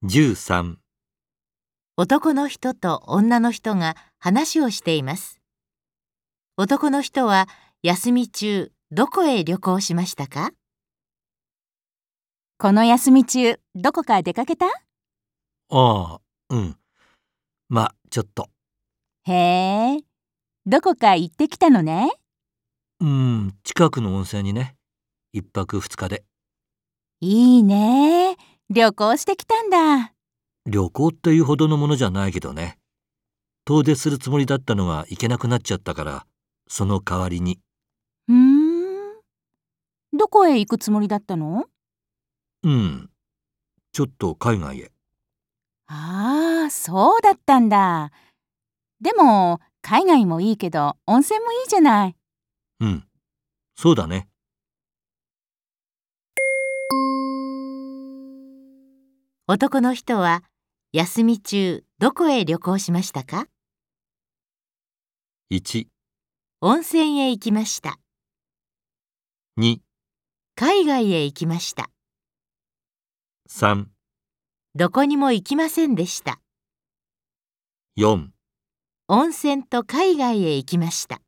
13、 男の人と女の人が話をしています。男の人は休み中、どこへ旅行しましたか？ この休み中、どこか出かけた？ ああ、うん。ちょっと。 へえ、どこか行ってきたのね。 近くの温泉にね。一泊二日で。 いいね。旅行してきたんだ。 旅行っていうほどのものじゃないけどね。遠出するつもりだったのが行けなくなっちゃったから、その代わりに。 どこへ行くつもりだったの？ ちょっと海外へ。 ああ、そうだったんだ。でも、海外もいいけど、温泉もいいじゃない。 そうだね。 男の人は休み中、どこへ旅行しましたか？ 1、 温泉へ行きました。 2、 海外へ行きました。 3、 どこにも行きませんでした。 4。 温泉と海外へ行きました。